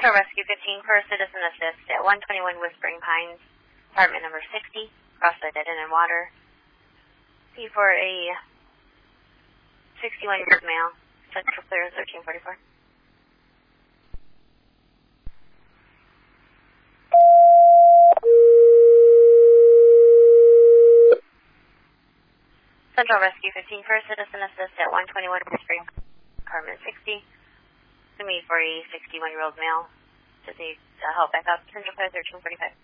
Central Rescue 15 for citizen assist at 121 Whispering Pines, apartment number 60, cross the dead end in water. See for a 61-year-old male. Central clear 1344. Central Rescue 15 for citizen assist at 121 Whispering apartment 60. To me for a 61-year-old male. Does he help back up? Central clear 1345.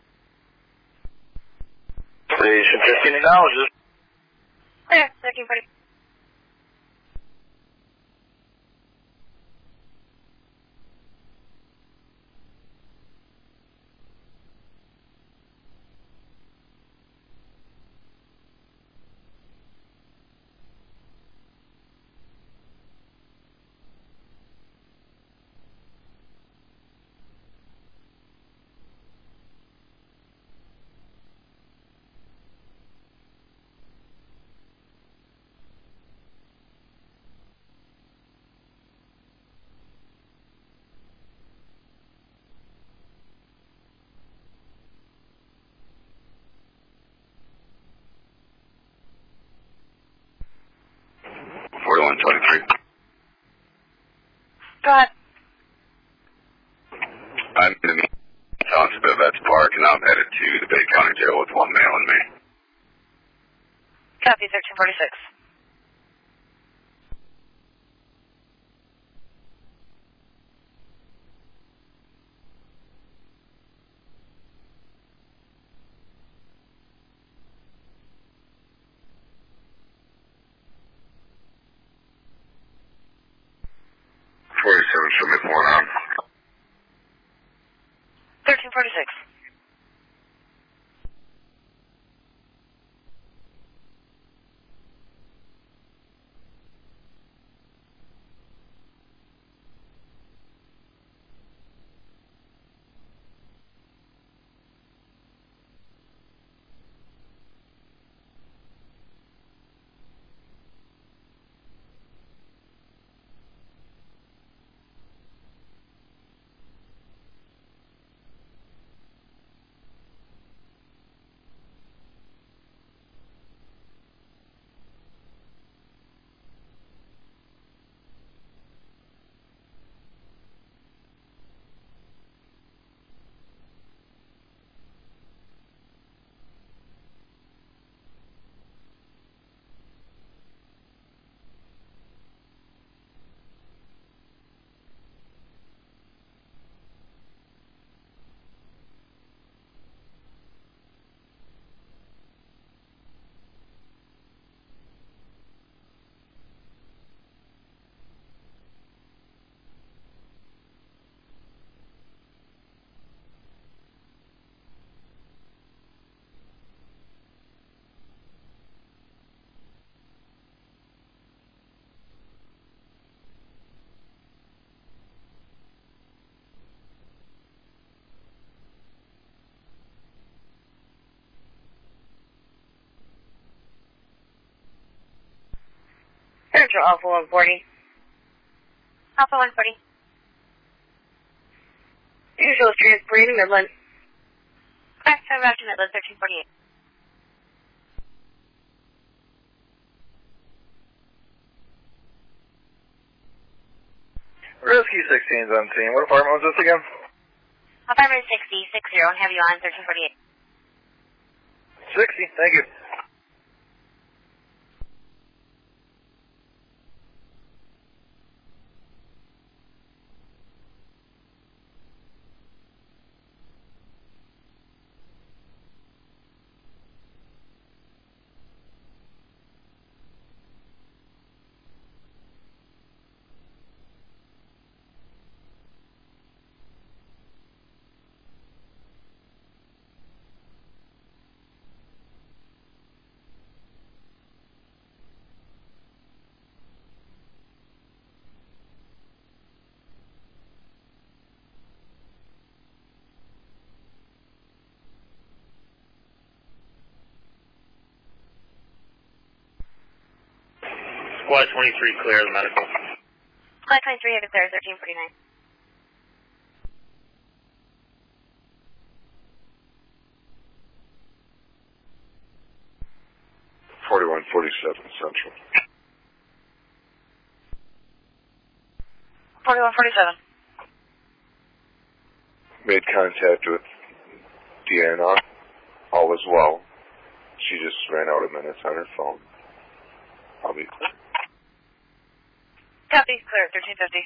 Station 15 acknowledges. Clear 1345. Go ahead. I'm in the township of Vets Park, and I'm headed to the Bay County Jail with one male and me. Copy 1346. Submit one on. 1346. Central Alpha 140. Alpha 140. Usual transporting Midland. Okay, so back to Midland 1348. Rescue 16's on scene. What apartment was this again? Apartment 60, 60, and have you on 1348. 60, thank you. Squad 23, clear the medical. Squad 23, have a clear 1349. 4147 Central. 4147. Made contact with Deanna. All is well. She just ran out of minutes on her phone. I'll be clear. Copy. Clear. 1350.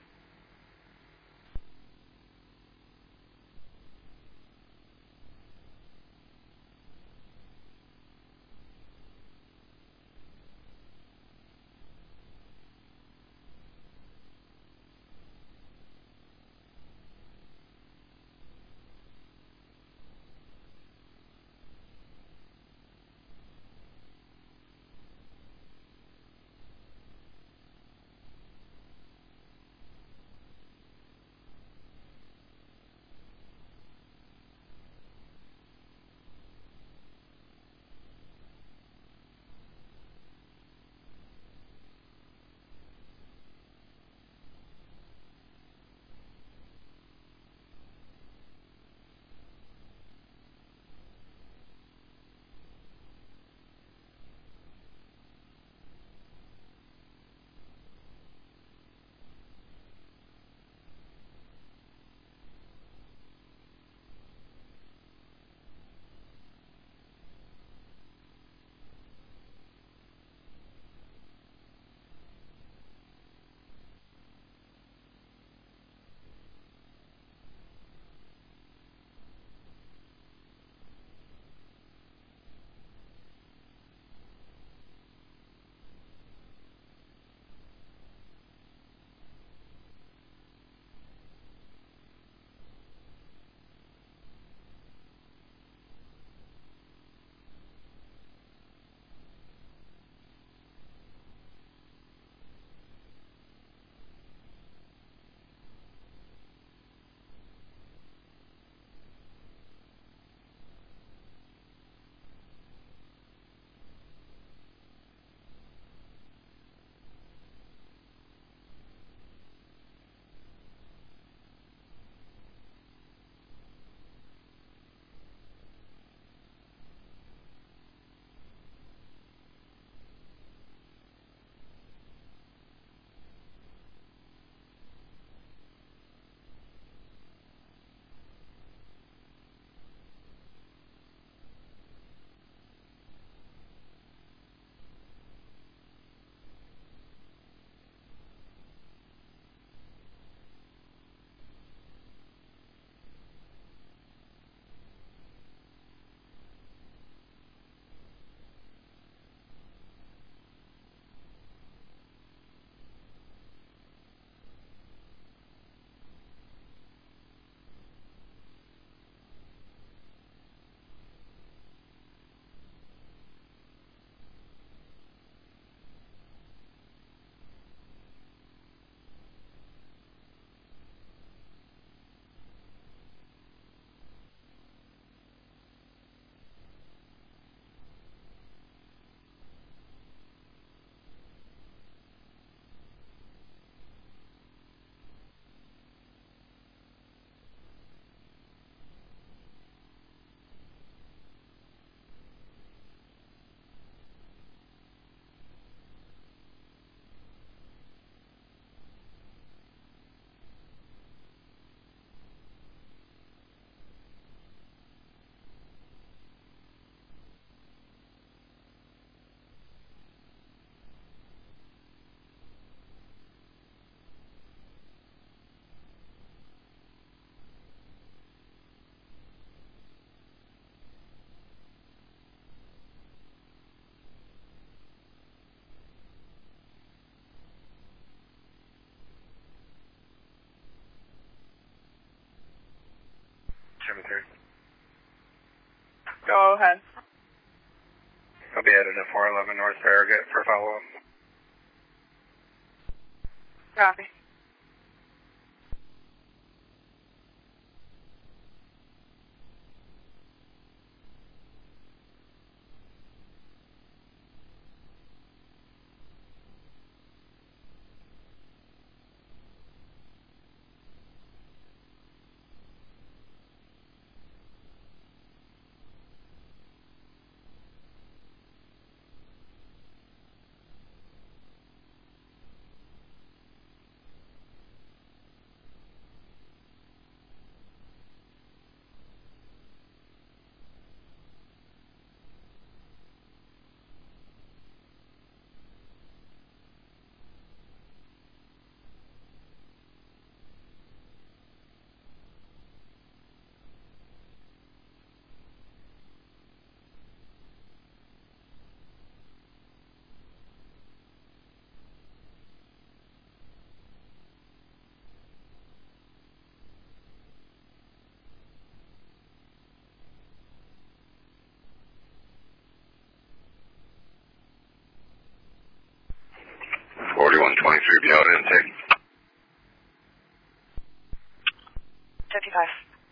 Cemetery. Go ahead. I'll be headed at 411 North Farragut for follow-up. Copy. 23 be out intake. 55.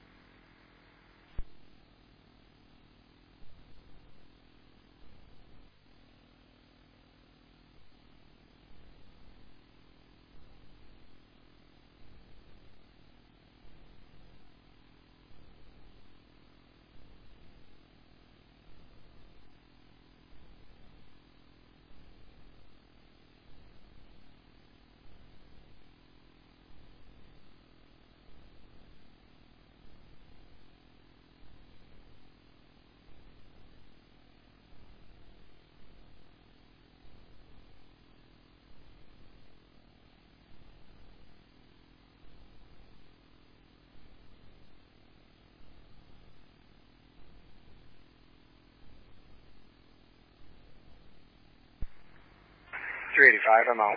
$385, I'm out.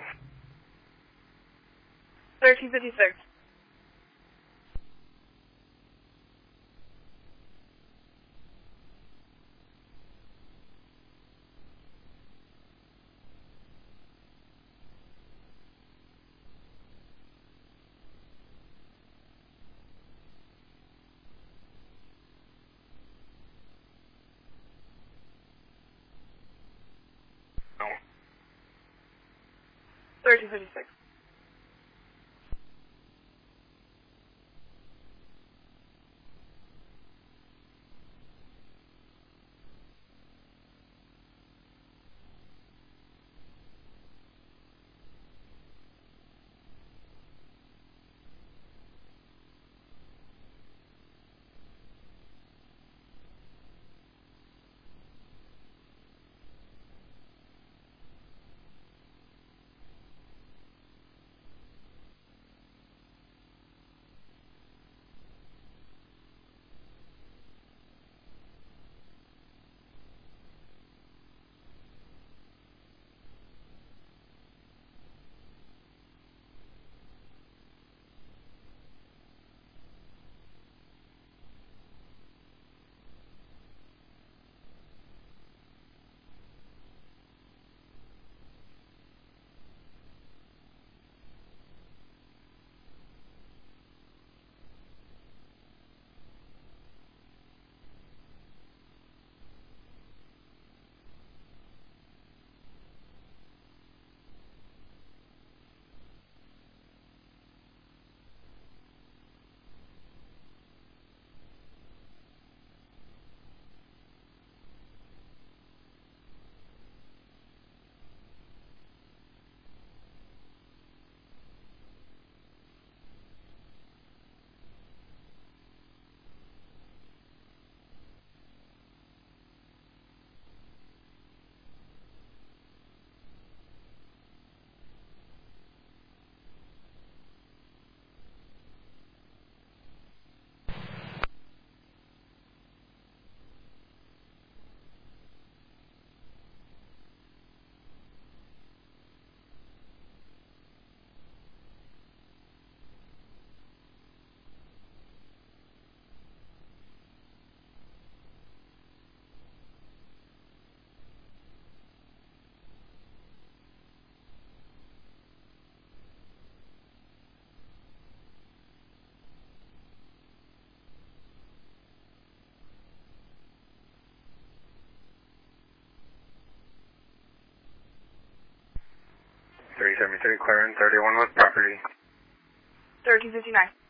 1356. No. 1356. $373, clearing 31 with property. 1359.